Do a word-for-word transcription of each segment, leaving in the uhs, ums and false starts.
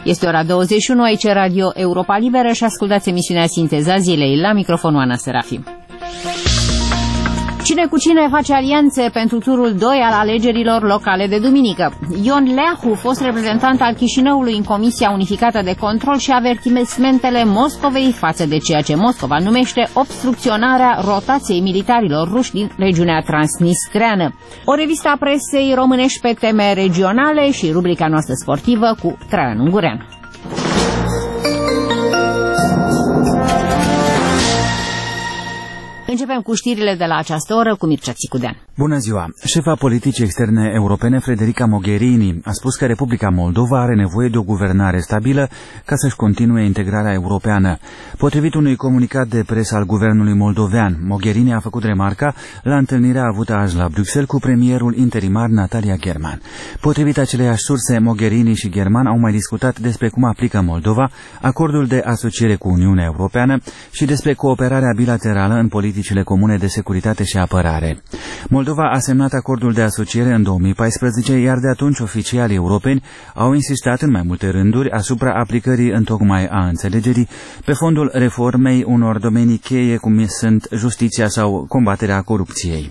Este ora douăzeci și unu, aici Radio Europa Liberă și ascultați emisiunea Sinteza Zilei. La microfonul Ana Serafim. Cine cu cine face alianțe pentru turul doi al alegerilor locale de duminică? Ion Leahu, fost reprezentant al Chișinăului în Comisia Unificată de Control, și avertismentele Moscovei față de ceea ce Moscova numește obstrucționarea rotației militarilor ruși din regiunea transnistreană. O revistă a presei românești pe teme regionale și rubrica noastră sportivă cu Traian Ungurean. Începem cu știrile de la această oră cu Mircea Țicudean. Bună ziua! Șefa politicii externe europene, Federica Mogherini, a spus că Republica Moldova are nevoie de o guvernare stabilă ca să-și continue integrarea europeană. Potrivit unui comunicat de presă al guvernului moldovean, Mogherini a făcut remarca la întâlnirea avută azi la Bruxelles cu premierul interimar Natalia German. Potrivit aceleiași surse, Mogherini și German au mai discutat despre cum aplică Moldova acordul de asociere cu Uniunea Europeană și despre cooperarea bilaterală în politicile comune de securitate și apărare. Moldova a semnat acordul de asociere în două mii paisprezece, iar de atunci oficialii europeni au insistat în mai multe rânduri asupra aplicării întocmai a înțelegerii pe fondul reformei unor domenii cheie, cum sunt justiția sau combaterea corupției.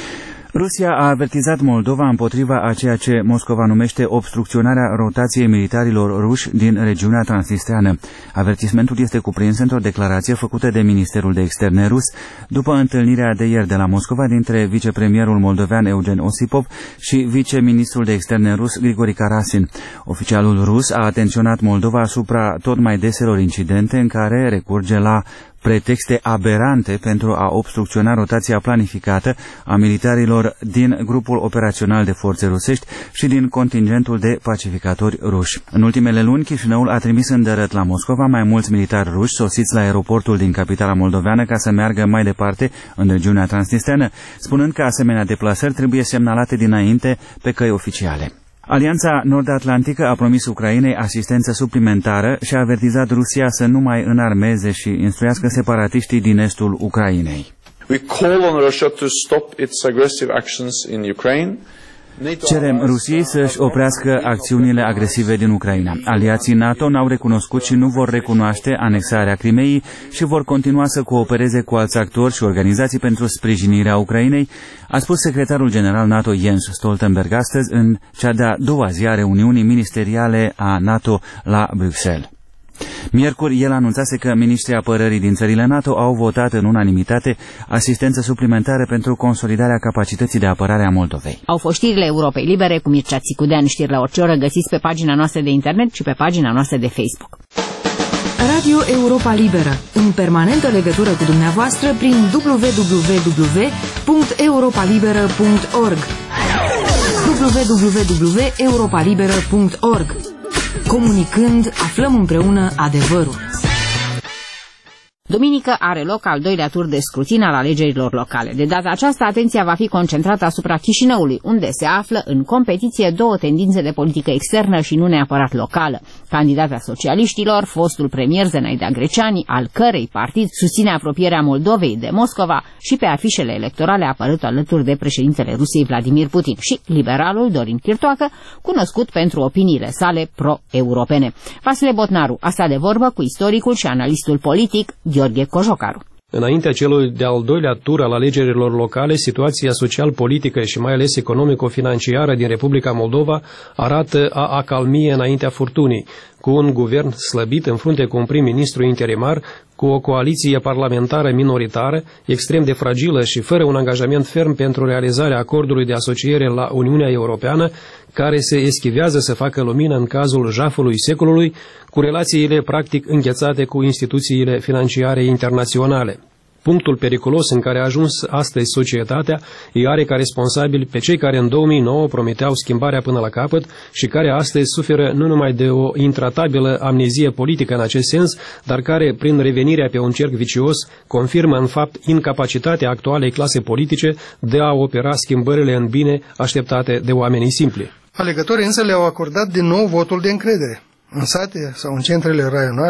Rusia a avertizat Moldova împotriva a ceea ce Moscova numește obstrucționarea rotației militarilor ruși din regiunea transnistreană. Avertismentul este cuprins într-o declarație făcută de Ministerul de Externe rus după întâlnirea de ieri de la Moscova dintre vicepremierul moldovean Eugen Osipov și viceministrul de Externe rus Grigori Karasin. Oficialul rus a atenționat Moldova asupra tot mai deselor incidente în care recurge la pretexte aberante pentru a obstrucționa rotația planificată a militarilor din grupul operațional de forțe rusești și din contingentul de pacificatori ruși. În ultimele luni, Chișinăul a trimis îndărăt la Moscova mai mulți militari ruși sosiți la aeroportul din capitala moldoveană ca să meargă mai departe în regiunea transnistreană, spunând că asemenea deplasări trebuie semnalate dinainte pe căi oficiale. Alianța Nord-Atlantică a promis Ucrainei asistență suplimentară și a avertizat Rusia să nu mai înarmeze și instruiască separatiștii din estul Ucrainei. We call on Russia to stop its aggressive actions in Ukraine. Cerem Rusiei să-și oprească acțiunile agresive din Ucraina. Aliații NATO n-au recunoscut și nu vor recunoaște anexarea Crimeii și vor continua să coopereze cu alți actori și organizații pentru sprijinirea Ucrainei, a spus secretarul general NATO Jens Stoltenberg astăzi în cea de-a doua zi a reuniunii ministeriale a NATO la Bruxelles. Miercuri, el anunțase că ministrii apărării din țările NATO au votat în unanimitate asistență suplimentară pentru consolidarea capacității de apărare a Moldovei. Au fost știrile Europei Libere cu Mircea Țicudean. Știri la orice oră găsiți pe pagina noastră de internet și pe pagina noastră de Facebook. Radio Europa Liberă, în permanentă legătură cu dumneavoastră prin w w w punct europa liberă punct org w w w punct europa liberă punct org. Comunicând, aflăm împreună adevărul. Duminică are loc al doilea tur de scrutin al alegerilor locale. De data aceasta, atenția va fi concentrată asupra Chișinăului, unde se află în competiție două tendințe de politică externă și nu neapărat locală. Candidata socialiștilor, fostul premier Zenaida Greceani, al cărei partid susține apropierea Moldovei de Moscova, și pe afișele electorale a apărut alături de președintele Rusiei Vladimir Putin, și liberalul Dorin Chirtoacă, cunoscut pentru opiniile sale pro-europene. Vasile Botnaru a stat de vorbă cu istoricul și analistul politic Gheorghe Cojocaru. Înaintea celui de-al doilea tur al alegerilor locale, situația social-politică și mai ales economico-financiară din Republica Moldova arată a acalmie înaintea furtunii, cu un guvern slăbit în frunte cu un prim-ministru interimar, cu o coaliție parlamentară minoritară, extrem de fragilă și fără un angajament ferm pentru realizarea acordului de asociere la Uniunea Europeană, care se eschivează să facă lumină în cazul jafului secolului, cu relațiile practic înghețate cu instituțiile financiare internaționale. Punctul periculos în care a ajuns astăzi societatea îi are ca responsabili pe cei care în două mii nouă promiteau schimbarea până la capăt și care astăzi suferă nu numai de o intratabilă amnezie politică în acest sens, dar care, prin revenirea pe un cerc vicios, confirmă în fapt incapacitatea actualei clase politice de a opera schimbările în bine așteptate de oamenii simpli. Alegătorii însă le-au acordat din nou votul de încredere. În sate sau în centrele raionale?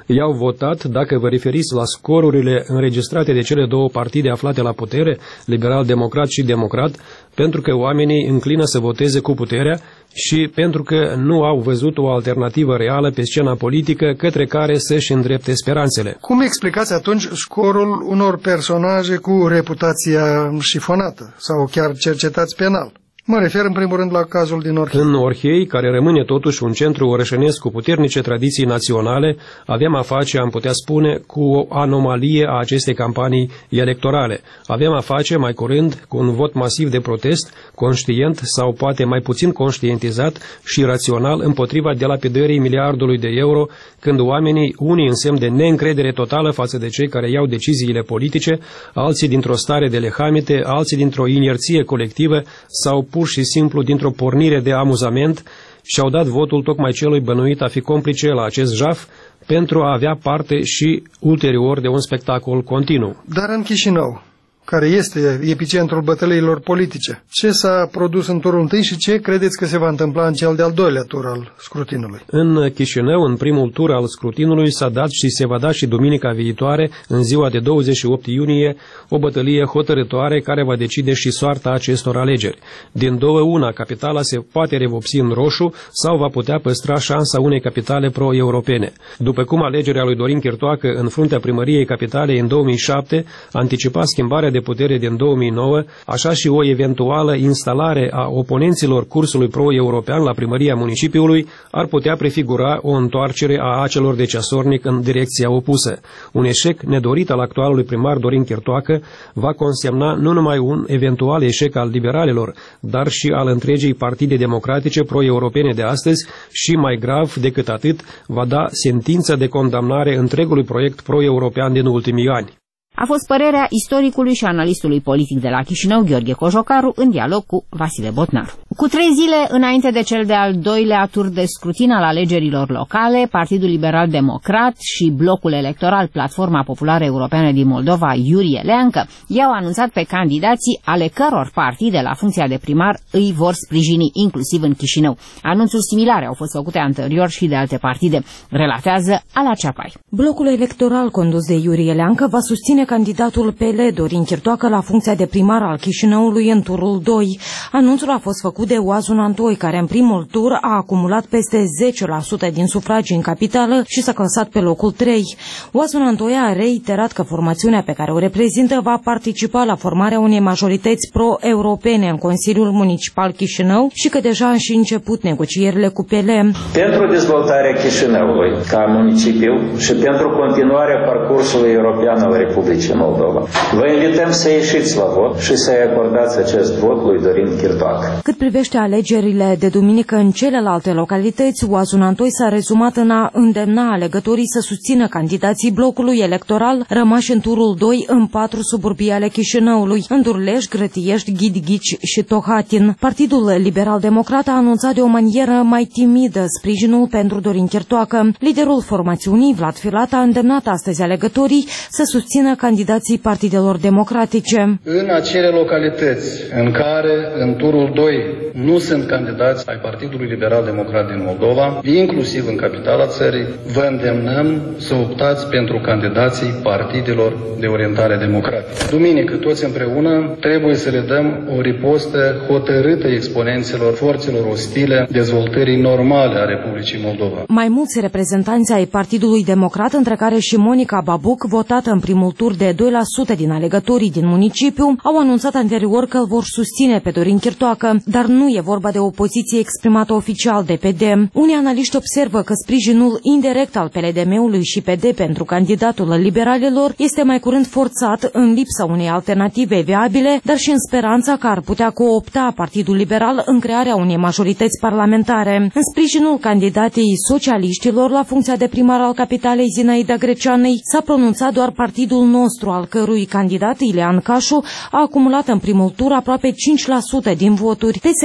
i-au votat, dacă vă referiți la scorurile înregistrate de cele două partide aflate la putere, liberal-democrat și democrat, pentru că oamenii înclină să voteze cu puterea și pentru că nu au văzut o alternativă reală pe scena politică către care să-și îndrepte speranțele. Cum explicați atunci scorul unor personaje cu reputația șifonată sau chiar cercetați penal? Mă refer în primul rând la cazul din Orhei. În Orhei, care rămâne totuși un centru orășănesc cu puternice tradiții naționale, avem a face, am putea spune, cu o anomalie a acestei campanii electorale. Avem a face, mai curând, cu un vot masiv de protest, conștient sau poate mai puțin conștientizat și rațional împotriva delapidării miliardului de euro, când oamenii, unii în semn de neîncredere totală față de cei care iau deciziile politice, alții dintr-o stare de lehamite, alții dintr-o inerție colectivă sau pur și simplu dintr-o pornire de amuzament, și-au dat votul tocmai celui bănuit a fi complice la acest jaf pentru a avea parte și ulterior de un spectacol continuu. Dar în Chișinău, care este epicentrul bătăliilor politice, ce s-a produs în turul întâi și ce credeți că se va întâmpla în cel de-al doilea tur al scrutinului? În Chișinău, în primul tur al scrutinului, s-a dat și se va da și duminica viitoare, în ziua de douăzeci și opt iunie, o bătălie hotărătoare care va decide și soarta acestor alegeri. Din două una, capitala se poate revopsi în roșu sau va putea păstra șansa unei capitale pro-europene. După cum alegerea lui Dorin Chirtoacă în fruntea primăriei capitalei în două mii șapte anticipa schimbarea de de putere din două mii nouă, așa și o eventuală instalare a oponenților cursului pro-european la primăria municipiului ar putea prefigura o întoarcere a acelor de ceasornic în direcția opusă. Un eșec nedorit al actualului primar Dorin Chirtoacă va consemna nu numai un eventual eșec al liberalilor, dar și al întregii partide democratice pro-europene de astăzi și, mai grav decât atât, va da sentința de condamnare întregului proiect pro-european din ultimii ani. A fost părerea istoricului și analistului politic de la Chișinău, Gheorghe Cojocaru, în dialog cu Vasile Botnaru. Cu trei zile înainte de cel de-al doilea tur de scrutin al alegerilor locale, Partidul Liberal Democrat și blocul electoral Platforma Populară Europeană din Moldova, Iurie Leancă, i-au anunțat pe candidații ale căror partide la funcția de primar îi vor sprijini, inclusiv în Chișinău. Anunțuri similare au fost făcute anterior și de alte partide, relatează Ala Ceapai. Blocul electoral condus de Iurie Leancă va susține candidatul P L Dorin Chirtoacă la funcția de primar al Chișinăului în turul doi. Anunțul a fost făcut de Oazun Antoi, care în primul tur a acumulat peste zece la sută din sufragii în capitală și s-a clasat pe locul trei. Oazun Antoi a reiterat că formațiunea pe care o reprezintă va participa la formarea unei majorități pro-europene în Consiliul Municipal Chișinău și că deja a și început negocierile cu P L. Pentru dezvoltarea Chișinăului ca municipiu și pentru continuarea parcursului european al Republicii Moldova, vă invităm să ieșiți la vot și să-i acordați acest vot lui Dorin Chirtoacă. Cât privește alegerile de duminică în celelalte localități, Oazun Antoi s-a rezumat în a îndemna alegătorii să susțină candidații blocului electoral rămași în turul doi în patru suburbii ale Chișinăului, în Durleș, Grătiești, Ghidigici și Tohatin. Partidul Liberal Democrat a anunțat de o manieră mai timidă sprijinul pentru Dorin Chirtoacă. Liderul formațiunii, Vlad Filat, a îndemnat astăzi alegătorii să susțină candidații partidelor democratice. În acele localități în care în turul doi nu sunt candidați ai Partidului Liberal Democrat din Moldova, inclusiv în capitala țării, vă îndemnăm să optați pentru candidații partidelor de orientare democratică. Duminică, toți împreună, trebuie să le dăm o ripostă hotărâtă exponenților forțelor ostile dezvoltării normale a Republicii Moldova. Mai mulți reprezentanți ai Partidului Democrat, între care și Monica Babuc, votată în primul tur de doi la sută din alegătorii din municipiu, au anunțat anterior că îl vor susține pe Dorin Chirtoacă, dar nu e vorba de o poziție exprimată oficial de P D. Unii analiști observă că sprijinul indirect al P L D M-ului și P D pentru candidatul liberalilor este mai curând forțat în lipsa unei alternative viabile, dar și în speranța că ar putea coopta Partidul Liberal în crearea unei majorități parlamentare. În sprijinul candidatei socialiștilor la funcția de primar al capitalei Zinaida Greceanei s-a pronunțat doar Partidul Nostru, al cărui candidat Ilean Cașu a acumulat în primul tur aproape cinci la sută din voturi. T S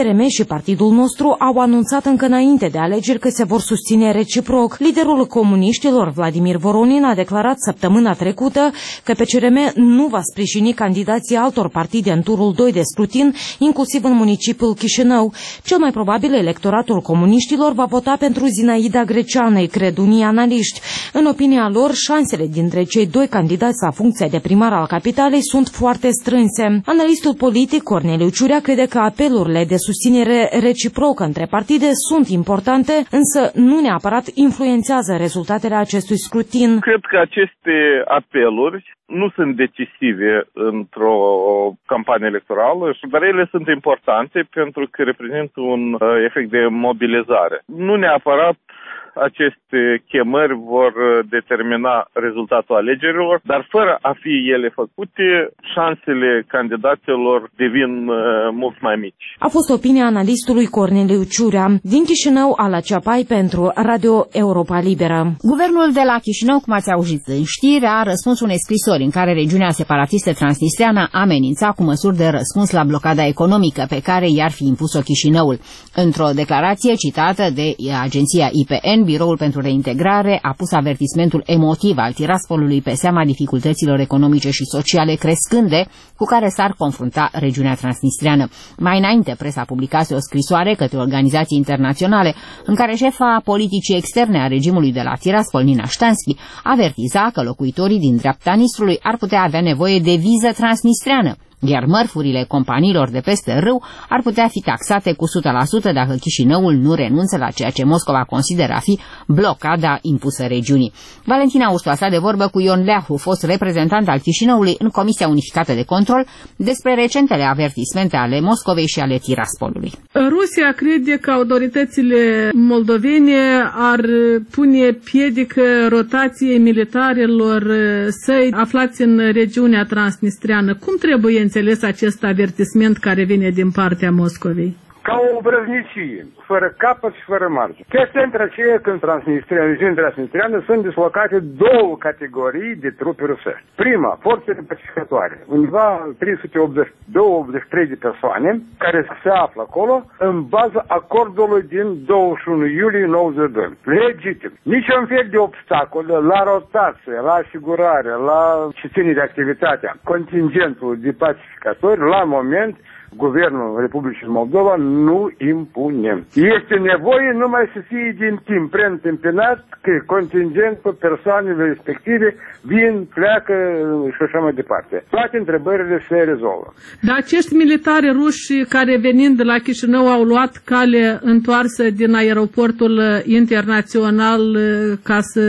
R M și partidul nostru au anunțat încă înainte de alegeri că se vor susține reciproc. Liderul comuniștilor, Vladimir Voronin, a declarat săptămâna trecută că P C R M nu va sprijini candidații altor partide în turul doi de scrutin, inclusiv în municipiul Chișinău. Cel mai probabil electoratul comuniștilor va vota pentru Zinaida Greceană, cred unii analiști. În opinia lor, șansele dintre cei doi candidați la funcția de primar al capitalei sunt foarte strânse. Analistul politic Corneliu Ciurea crede că apelurile de susținere reciprocă între partide sunt importante, însă nu neapărat influențează rezultatele acestui scrutin. Cred că aceste apeluri nu sunt decisive într-o campanie electorală, dar ele sunt importante pentru că reprezintă un efect de mobilizare. Nu neapărat aceste chemări vor determina rezultatul alegerilor, dar fără a fi ele făcute, șansele candidaților devin uh, mult mai mici. A fost opinia analistului Corneliu Ciurea. Din Chișinău, Ala Ceapai pentru Radio Europa Liberă. Guvernul de la Chișinău, cum ați auzit în știri, a răspuns unei scrisori în care regiunea separatistă transnistreană amenința cu măsuri de răspuns la blocada economică pe care i-ar fi impus-o Chișinăul. Într-o declarație citată de agenția I P N, Biroul pentru Reintegrare a pus avertismentul emotiv al Tiraspolului pe seama dificultăților economice și sociale crescânde cu care s-ar confrunta regiunea transnistreană. Mai înainte, presa publicase o scrisoare către organizații internaționale în care șefa politicii externe a regimului de la Tiraspol, Nina Ștanski, avertiza că locuitorii din dreapta Nistrului ar putea avea nevoie de viză transnistreană, iar mărfurile companiilor de peste râu ar putea fi taxate cu o sută la sută dacă Chișinăul nu renunță la ceea ce Moscova consideră a fi blocada impusă regiunii. Valentina Urstoasa de vorbă cu Ion Leahu, fost reprezentant al Chișinăului în Comisia Unificată de Control, despre recentele avertismente ale Moscovei și ale Tiraspolului. Rusia crede că autoritățile moldovene ar pune piedică rotației militarilor săi aflați în regiunea transnistreană. Cum trebuie înțeles acest avertisment care vine din partea Moscovei? Ca o vrăznicie, fără capăt și fără margine. Chestia între aceea când Transnistria, regiunea transnistreană sunt dislocate două categorii de trupe rusești. Prima, forțele pacificatoare, undeva trei sute optzeci și trei de persoane care se află acolo în baza acordului din douăzeci și unu iulie nouăzeci și doi. Legitim. Niciun fel de obstacole la rotație, la asigurare, la ce ține de activitatea contingentului de pacificatori la moment Guvernul Republicii Moldova nu impune. Este nevoie numai să fie din timp preîntâmpinat că contingentul persoanele respective vin, pleacă și așa mai departe. Toate întrebările se rezolvă. Dar acești militari ruși care venind de la Chișinău au luat cale întoarsă din aeroportul internațional ca să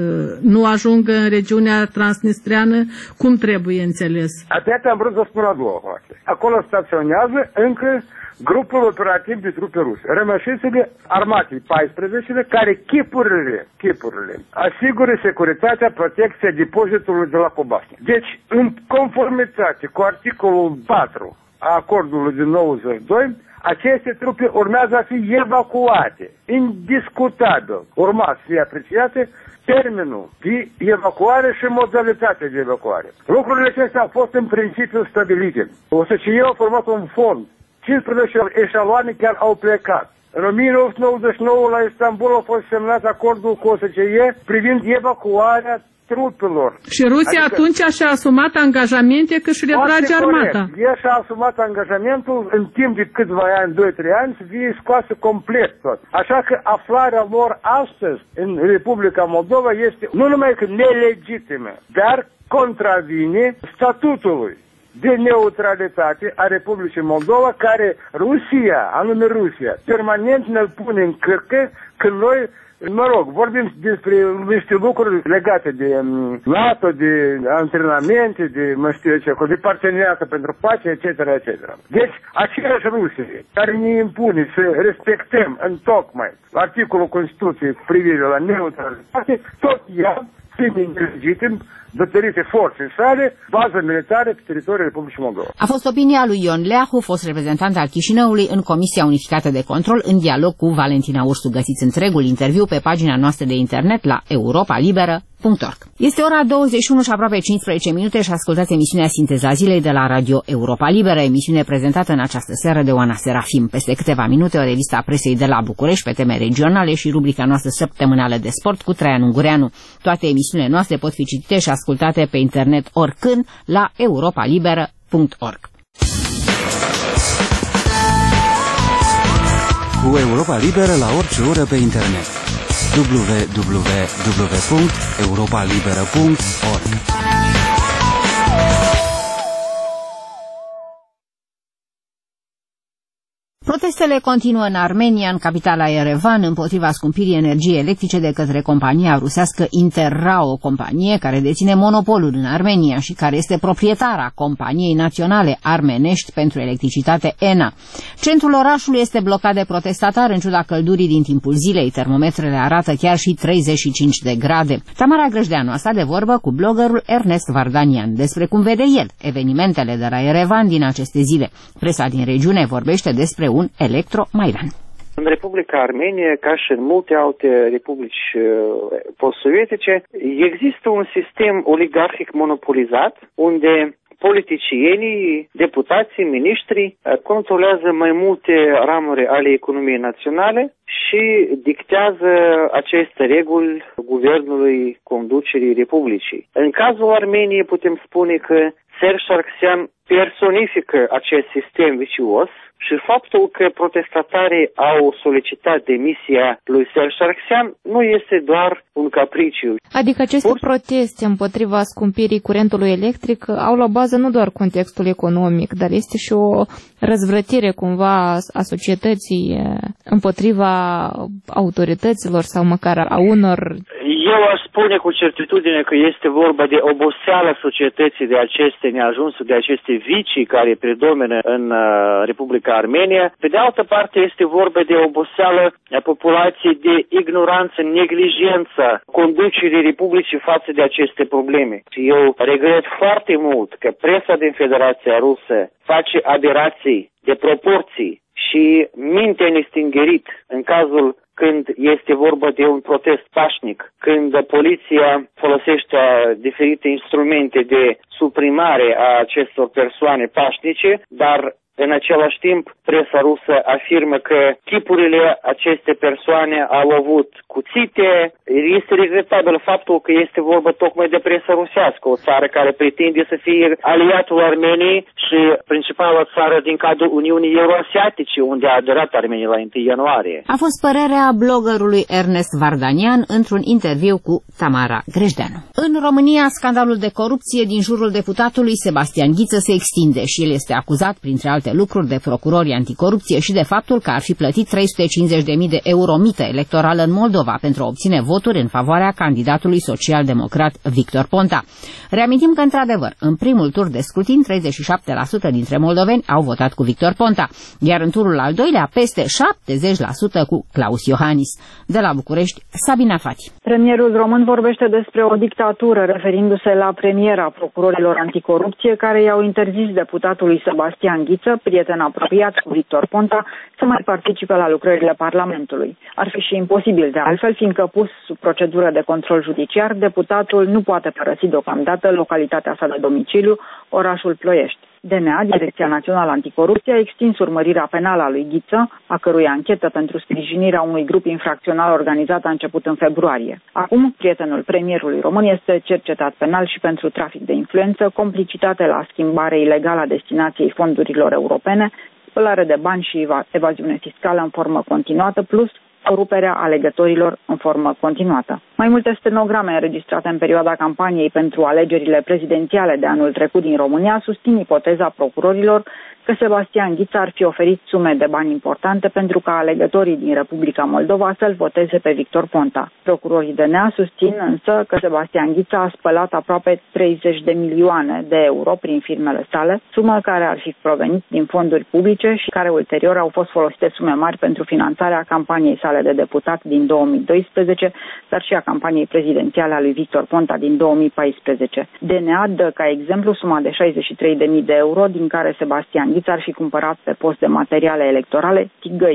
nu ajungă în regiunea transnistreană, cum trebuie înțeles? Atât am vrut să spun la două fapte. Acolo staționează încă grupul operativ de trupe ruse, rămășițele armatei paisprezece, care chipurile, chipurile asigură securitatea, protecția depozitului de la Cobasna. Deci, în conformitate cu articolul patru a acordului din nouăzeci și doi, aceste trupe urmează a fi evacuate, indiscutabil. Urma să fie apreciate termenul de evacuare și modalitatea de evacuare. Lucrurile acestea au fost în principiu stabilite. O să ce eu au format un fond. cincisprezece eșaloane chiar au plecat. În o mie nouă sute nouăzeci și nouă la Istanbul a fost semnat acordul cu O S C E privind evacuarea trupelor. Și Rusia adică, atunci și-a asumat angajamente că își retrage armata. Ea și-a asumat angajamentul în timp de câțiva ani, doi trei ani, să fie scoasă complet tot. Așa că aflarea lor astăzi în Republica Moldova este nu numai că nelegitimă, dar contravine statutului de neutralitate a Republicii Moldova, care Rusia, anume Rusia, permanent ne-l pune în cârcă când noi, mă rog, vorbim despre niște lucruri legate de NATO, de antrenamente, de, mă știu ce, de parteneriată pentru pace, et cetera, et cetera. Deci, aceeași Rusie care ne impune să respectăm în tocmai articolul Constituției privire la neutralitate, tot ea, fiind legitim, datorită forței sale, bază militară pe teritoriul Republicii Moldova. A fost opinia lui Ion Leahu, fost reprezentant al Chișinăului în Comisia Unificată de Control, în dialog cu Valentina Ursu. Găsiți întregul interviu pe pagina noastră de internet la europa liberă punct org. punct org. Este ora douăzeci și unu și aproape cincisprezece minute și ascultați emisiunea Sinteza Zilei de la Radio Europa Liberă, emisiune prezentată în această seară de Oana Serafim. Peste câteva minute o revistă a presei de la București pe teme regionale și rubrica noastră săptămânală de sport cu Traian Ungureanu. Toate emisiunile noastre pot fi citite și ascultate pe internet oricând la europa liberă punct org. Cu Europa Liberă la orice oră pe internet. w w w punct europa liberă punct org. Protestele continuă în Armenia, în capitala Yerevan, împotriva scumpirii energiei electrice de către compania rusească Interra, o companie care deține monopolul în Armenia și care este proprietara companiei naționale armenești pentru electricitate E N A. Centrul orașului este blocat de protestatari în ciuda căldurii din timpul zilei. Termometrele arată chiar și treizeci și cinci de grade. Tamara Grăjdeanu a stat de vorbă cu bloggerul Ernest Vardanian despre cum vede el evenimentele de la Yerevan din aceste zile. Presa din regiune vorbește despre un electromaidan. În Republica Armenie, ca și în multe alte republici post-sovietice, există un sistem oligarhic monopolizat, unde politicienii, deputații, miniștrii controlează mai multe ramuri ale economiei naționale și dictează aceste reguli guvernului conducerii Republicii. În cazul Armeniei putem spune că Serge Sargsyan personifică acest sistem vicios și faptul că protestatarii au solicitat demisia lui Serge Sargsyan nu este doar un capriciu. Adică aceste Pur... proteste împotriva scumpirii curentului electric au la bază nu doar contextul economic, dar este și o răzvrătire cumva a societății împotriva autorităților sau măcar a unor... Eu aș spune cu certitudine că este vorba de oboseala societății, de aceste neajunsuri, de aceste vicii care predomină în uh, Republica Armenia. Pe de altă parte este vorba de oboseală a populației, de ignoranță, neglijență conducerii Republicii față de aceste probleme. Eu regret foarte mult că presa din Federația Rusă face aberații de proporții și mintea nestingerit în cazul când este vorba de un protest pașnic, când poliția folosește diferite instrumente de suprimare a acestor persoane pașnice, dar în același timp presa rusă afirmă că chipurile aceste persoane au avut cuțite. Este regretabil faptul că este vorba tocmai de presa rusească, o țară care pretinde să fie aliatul Armeniei și principala țară din cadrul Uniunii Euroasiatice, unde a aderat Armenia la întâi ianuarie. A fost părerea bloggerului Ernest Vardanian într-un interviu cu Tamara Grăjdeanu. În România, scandalul de corupție din jurul deputatului Sebastian Ghiță se extinde și el este acuzat, printre alte lucruri, de procurorii anticorupție și de faptul că ar fi plătit trei sute cincizeci de mii de euro mită electorală în Moldova pentru a obține voturi în favoarea candidatului social-democrat Victor Ponta. Reamintim că, într-adevăr, în primul tur de scrutin, treizeci și șapte la sută dintre moldoveni au votat cu Victor Ponta, iar în turul al doilea, peste șaptezeci la sută cu Claus Iohannis. De la București, Sabina Fati. Premierul român vorbește despre o dictatură, referindu-se la premiera procurorilor anticorupție, care i-au interzis deputatului Sebastian Ghiță, prieten apropiat cu Victor Ponta, să mai participe la lucrările Parlamentului. Ar fi și imposibil de altfel, fiindcă pus sub procedură de control judiciar, deputatul nu poate părăsi deocamdată localitatea sa de domiciliu, orașul Ploiești. D N A, Direcția Națională Anticorupție, a extins urmărirea penală a lui Ghiță, a cărui anchetă pentru sprijinirea unui grup infracțional organizat a început în februarie. Acum, prietenul premierului român este cercetat penal și pentru trafic de influență, complicitate la schimbare ilegală a destinației fondurilor europene, spălare de bani și evaziune fiscală în formă continuată, plus coruperea alegătorilor în formă continuată. Mai multe stenograme înregistrate în perioada campaniei pentru alegerile prezidențiale de anul trecut din România susțin ipoteza procurorilor că Sebastian Ghiță ar fi oferit sume de bani importante pentru ca alegătorii din Republica Moldova să-l voteze pe Victor Ponta. Procurorii D N A susțin însă că Sebastian Ghiță a spălat aproape treizeci de milioane de euro prin firmele sale, sumă care ar fi provenit din fonduri publice și care ulterior au fost folosite sume mari pentru finanțarea campaniei sale de deputat din două mii doisprezece, dar și a campaniei prezidențiale a lui Victor Ponta din două mii paisprezece. D N A dă ca exemplu suma de șaizeci și trei de mii de euro din care Sebastian Ghiță ar fi cumpărat pe post de materiale electorale tigăi.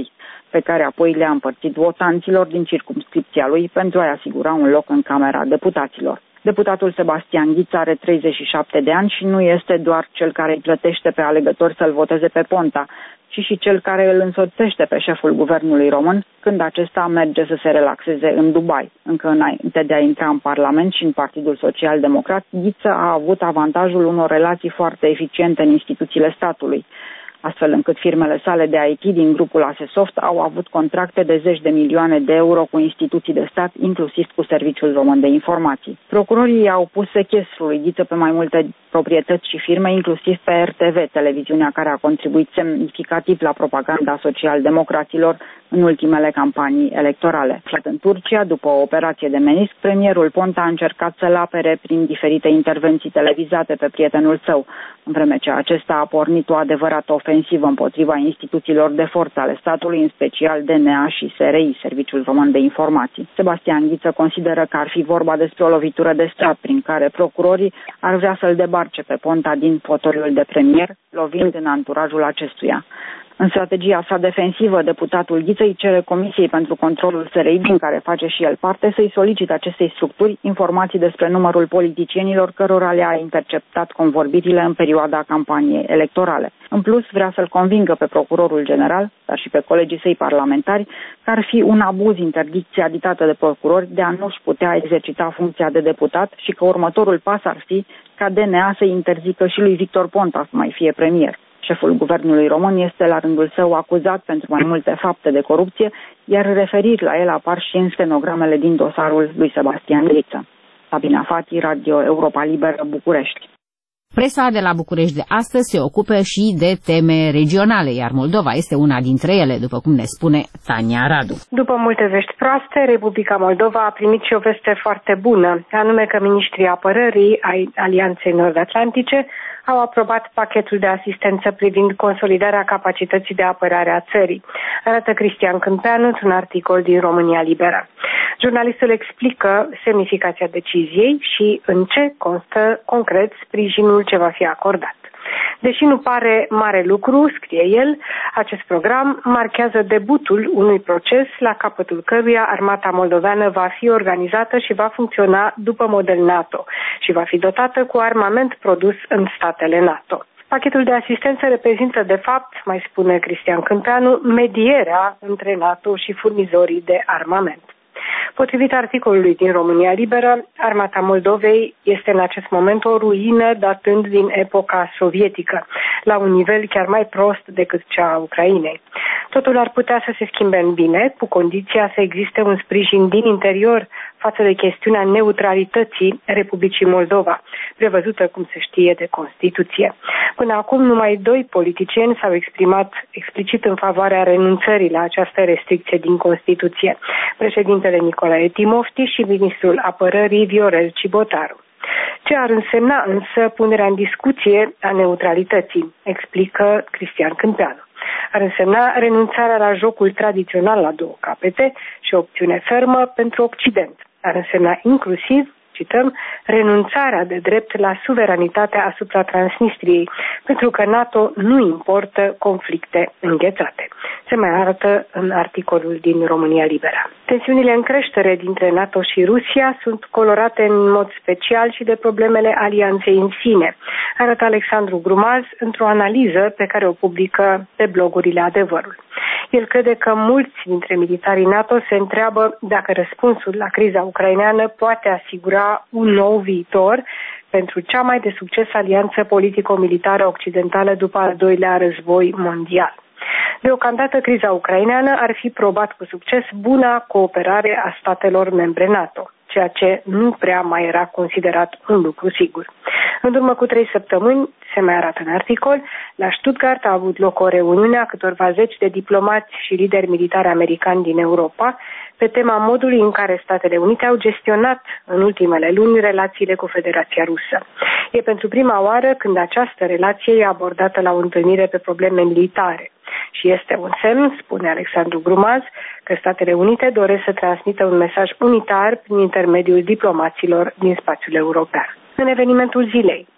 pe care apoi le-a împărțit votanților din circumscripția lui pentru a-i asigura un loc în Camera Deputaților. Deputatul Sebastian Ghiță are treizeci și șapte de ani și nu este doar cel care îi plătește pe alegători să-l voteze pe Ponta, ci și cel care îl însoțește pe șeful guvernului român când acesta merge să se relaxeze în Dubai. Încă înainte de a intra în Parlament și în Partidul Social Democrat, Ghiță a avut avantajul unor relații foarte eficiente în instituțiile statului, astfel încât firmele sale de I T din grupul Asesoft au avut contracte de zeci de milioane de euro cu instituții de stat, inclusiv cu Serviciul Român de Informații. Procurorii au pus sechestrul lui Ghiță pe mai multe proprietăți și firme, inclusiv pe R T V, televiziunea care a contribuit semnificativ la propaganda social-democraților în ultimele campanii electorale. În Turcia, după o operație de menisc, premierul Ponta a încercat să-l apere prin diferite intervenții televizate pe prietenul său, în vreme ce acesta a pornit o adevărată ofensivă împotriva instituțiilor de forță ale statului, în special D N A și S R I, Serviciul Român de Informații. Sebastian Ghiță consideră că ar fi vorba despre o lovitură de stat prin care procurorii ar vrea să-l debarce pe Ponta din fotoliul de premier, lovind în anturajul acestuia. În strategia sa defensivă, deputatul Ghiță îi cere Comisiei pentru Controlul S R I, din care face și el parte, să-i solicite acestei structuri informații despre numărul politicienilor cărora le-a interceptat convorbirile în perioada campaniei electorale. În plus, vrea să-l convingă pe procurorul general, dar și pe colegii săi parlamentari, că ar fi un abuz interdicția dictată de procurori de a nu-și putea exercita funcția de deputat și că următorul pas ar fi ca D N A să interzică și lui Victor Ponta să mai fie premier. Șeful guvernului român este la rândul său acuzat pentru mai multe fapte de corupție, iar referiri la el apar și în stenogramele din dosarul lui Sebastian Ghiță. Sabina Fati, Radio Europa Liberă, București. Presa de la București de astăzi se ocupă și de teme regionale, iar Moldova este una dintre ele, după cum ne spune Tania Radu. După multe vești proaste, Republica Moldova a primit și o veste foarte bună, anume că ministrii apărării ai Alianței Nord-Atlantice au aprobat pachetul de asistență privind consolidarea capacității de apărare a țării, arată Cristian Câmpeanu într-un articol din România Liberă. Jurnalistul explică semnificația deciziei și în ce constă concret sprijinul ce va fi acordat. Deși nu pare mare lucru, scrie el, acest program marchează debutul unui proces la capătul căruia armata moldoveană va fi organizată și va funcționa după model NATO și va fi dotată cu armament produs în statele NATO. Pachetul de asistență reprezintă, de fapt, mai spune Cristian Câmpeanu, medierea între NATO și furnizorii de armament. Potrivit articolului din România Liberă, armata Moldovei este în acest moment o ruină datând din epoca sovietică, la un nivel chiar mai prost decât cea a Ucrainei. Totul ar putea să se schimbe în bine, cu condiția să existe un sprijin din interior față de chestiunea neutralității Republicii Moldova, prevăzută, cum se știe, de Constituție. Până acum, numai doi politicieni s-au exprimat explicit în favoarea renunțării la această restricție din Constituție, președintele Nicolae Timofti și ministrul apărării Viorel Cibotaru. Ce ar însemna însă punerea în discuție a neutralității, explică Cristian Câmpeanu. Ar însemna renunțarea la jocul tradițional la două capete și o opțiune fermă pentru Occident. Ar însemna inclusiv, cităm, renunțarea de drept la suveranitatea asupra Transnistriei, pentru că NATO nu importă conflicte înghețate. Se mai arată în articolul din România Liberă. Tensiunile în creștere dintre NATO și Rusia sunt colorate în mod special și de problemele alianței în sine, arată Alexandru Grumaz într-o analiză pe care o publică pe blogurile Adevărul. El crede că mulți dintre militarii NATO se întreabă dacă răspunsul la criza ucraineană poate asigura un nou viitor pentru cea mai de succes alianță politico-militară occidentală după al doilea război mondial. Deocamdată, criza ucraineană ar fi probat cu succes buna cooperare a statelor membre NATO, ceea ce nu prea mai era considerat un lucru sigur. În urmă cu trei săptămâni, se mai arată în articol, la Stuttgart a avut loc o reuniune a câtorva zeci de diplomați și lideri militari americani din Europa pe tema modului în care Statele Unite au gestionat în ultimele luni relațiile cu Federația Rusă. E pentru prima oară când această relație e abordată la o întâlnire pe probleme militare. Și este un semn, spune Alexandru Grumaz, că Statele Unite doresc să transmită un mesaj unitar prin intermediul diplomaților din spațiul european. În evenimentul zilei,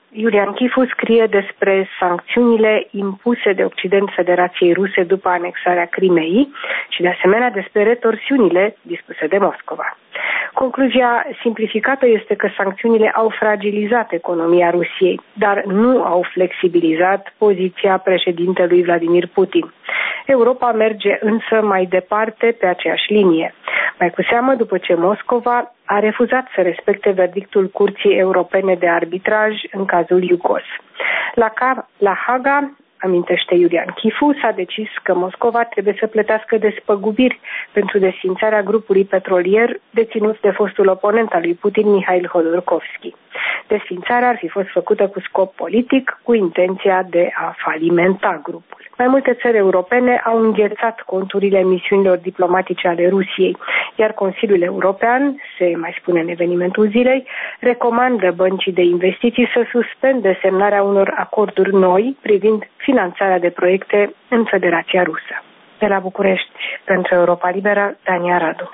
Iulian Chifu scrie despre sancțiunile impuse de Occident Federației Ruse după anexarea Crimeii și de asemenea despre retorsiunile dispuse de Moscova. Concluzia simplificată este că sancțiunile au fragilizat economia Rusiei, dar nu au flexibilizat poziția președintelui Vladimir Putin. Europa merge însă mai departe pe aceeași linie, mai cu seamă după ce Moscova a refuzat să respecte verdictul Curții Europene de Arbitraj în cazul Iugos. La, la Haga, amintește Iulian Chifu, s-a decis că Moscova trebuie să plătească despăgubiri pentru desființarea grupului petrolier deținut de fostul oponent al lui Putin, Mihail Hodorkovski. Desființarea ar fi fost făcută cu scop politic, cu intenția de a falimenta grupul. Mai multe țări europene au înghețat conturile misiunilor diplomatice ale Rusiei, iar Consiliul European, se mai spune în evenimentul zilei, recomandă băncii de investiții să suspende semnarea unor acorduri noi privind finanțarea de proiecte în Federația Rusă. De la București, pentru Europa Liberă, Dania Radu.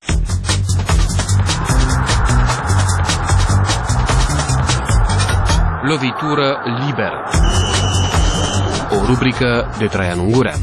Lovitură liberă. O rubrică de Traian Ungurean.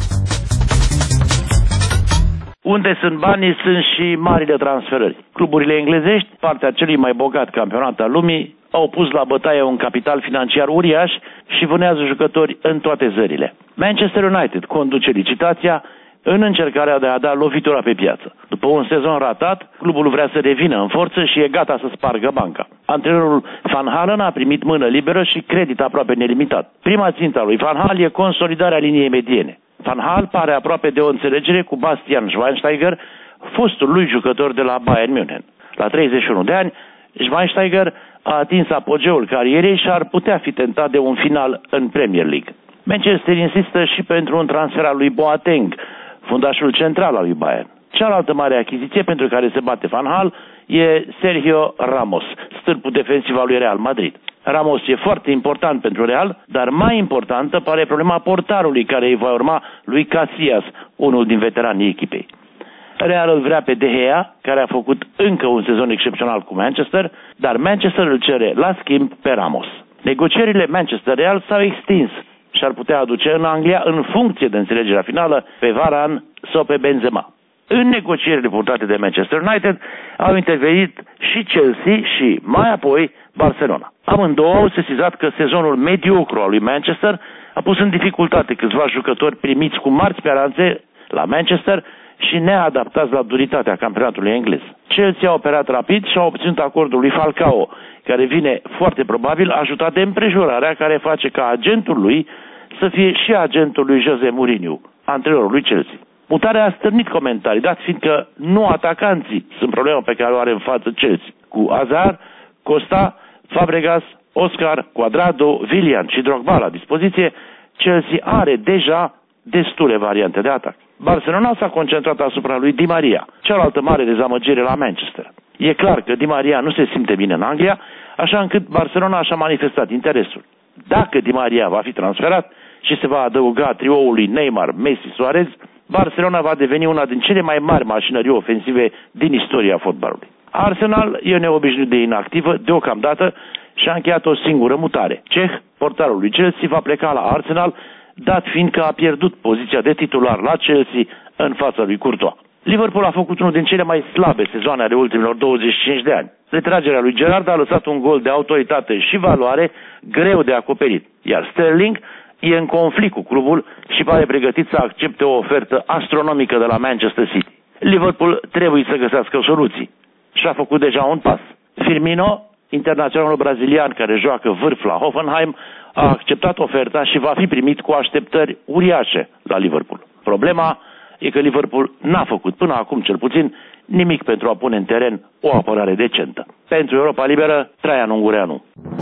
Unde sunt banii, sunt și marile transferări. Cluburile englezești, partea celui mai bogat campionat al lumii, au pus la bătaie un capital financiar uriaș și vânează jucători în toate zările. Manchester United conduce licitația în încercarea de a da lovitura pe piață. După un sezon ratat, clubul vrea să revină în forță și e gata să spargă banca. Antrenorul Van Halen a primit mână liberă și credit aproape nelimitat. Prima țintă a lui Van Hal e consolidarea liniei mediene. Van Hal pare aproape de o înțelegere cu Bastian Schweinsteiger, fostul lui jucător de la Bayern München. La treizeci și unu de ani, Schweinsteiger a atins apogeul carierei și ar putea fi tentat de un final în Premier League. Manchester insistă și pentru un transfer al lui Boateng, fundașul central al lui Bayern. Cealaltă mare achiziție pentru care se bate Van Hal e Sergio Ramos, stâlpul defensiv al lui Real Madrid. Ramos e foarte important pentru Real, dar mai importantă pare problema portarului care îi va urma lui Casillas, unul din veteranii echipei. Real îl vrea pe De Gea, care a făcut încă un sezon excepțional cu Manchester, dar Manchester îl cere la schimb pe Ramos. Negocierile Manchester-Real s-au extins și ar putea aduce în Anglia, în funcție de înțelegerea finală, pe Varane sau pe Benzema. În negocierile purtate de Manchester United au intervenit și Chelsea și mai apoi Barcelona. Amândouă au sesizat că sezonul mediocru al lui Manchester a pus în dificultate câțiva jucători primiți cu mari speranțe la Manchester și neadaptați la duritatea campionatului englez. Chelsea a operat rapid și a obținut acordul lui Falcao, care vine foarte probabil ajutat de împrejurarea care face ca agentul lui să fie și agentul lui Jose Mourinho, antrenorul lui Chelsea. Mutarea a stârnit comentarii, dat fiindcă nu atacanții sunt problema pe care o are în față Chelsea. Cu Hazard, Costa, Fabregas, Oscar, Cuadrado, Willian și Drogba la dispoziție, Chelsea are deja destule variante de atac. Barcelona s-a concentrat asupra lui Di Maria, cealaltă mare dezamăgire la Manchester. E clar că Di Maria nu se simte bine în Anglia, așa încât Barcelona și-a manifestat interesul. Dacă Di Maria va fi transferat și se va adăuga trioului Neymar, Messi, Suarez, Barcelona va deveni una din cele mai mari mașinării ofensive din istoria fotbalului. Arsenal e neobișnuit de inactivă deocamdată și a încheiat o singură mutare. Ceh, portarul lui Chelsea, va pleca la Arsenal, dat fiind că a pierdut poziția de titular la Chelsea în fața lui Courtois. Liverpool a făcut unul din cele mai slabe sezoane ale ultimilor douăzeci și cinci de ani. Retragerea lui Gerrard a lăsat un gol de autoritate și valoare greu de acoperit, iar Sterling e în conflict cu clubul și pare pregătit să accepte o ofertă astronomică de la Manchester City. Liverpool trebuie să găsească soluții și a făcut deja un pas. Firmino, internaționalul brazilian care joacă vârf la Hoffenheim, a acceptat oferta și va fi primit cu așteptări uriașe la Liverpool. Problema e că Liverpool n-a făcut până acum cel puțin nimic pentru a pune în teren o apărare decentă. Pentru Europa Liberă, Traian Ungureanu.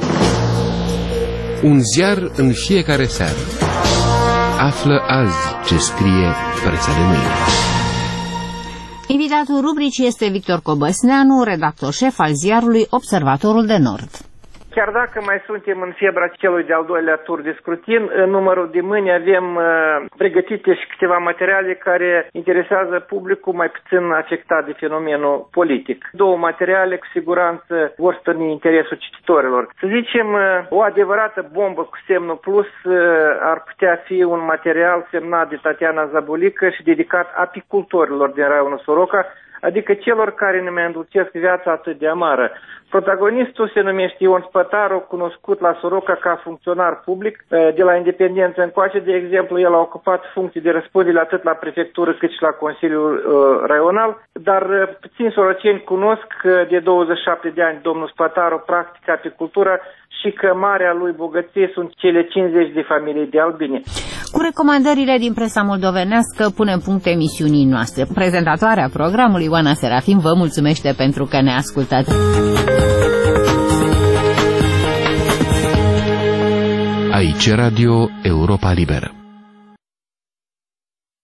Un ziar în fiecare seară. Află azi ce scrie presa de mâine. Invitatul rubricii este Victor Cobăsneanu, redactor șef al ziarului Observatorul de Nord. Chiar dacă mai suntem în febra celui de-al doilea tur de scrutin, în numărul de mâini avem uh, pregătite și câteva materiale care interesează publicul mai puțin afectat de fenomenul politic. Două materiale cu siguranță vor stârni interesul cititorilor. Să zicem, uh, o adevărată bombă cu semnul plus uh, ar putea fi un material semnat de Tatiana Zabulică și dedicat apicultorilor din raionul Soroca, adică celor care ne mai îndulcesc viața atât de amară. Protagonistul se numește Ion Spătaru, cunoscut la Soroca ca funcționar public. De la independență încoace, de exemplu, el a ocupat funcții de răspundere atât la prefectură cât și la Consiliul uh, Raional, dar uh, puțini soroceni cunosc că de douăzeci și șapte de ani domnul Spătaru practică apicultura și că marea lui bogăție sunt cele cincizeci de familii de albine. Cu recomandările din presa moldovenească punem punct emisiunii noastre. Prezentatoarea programului, Ioana Serafim, vă mulțumește pentru că ne ascultați. Aici Radio Europa Liberă.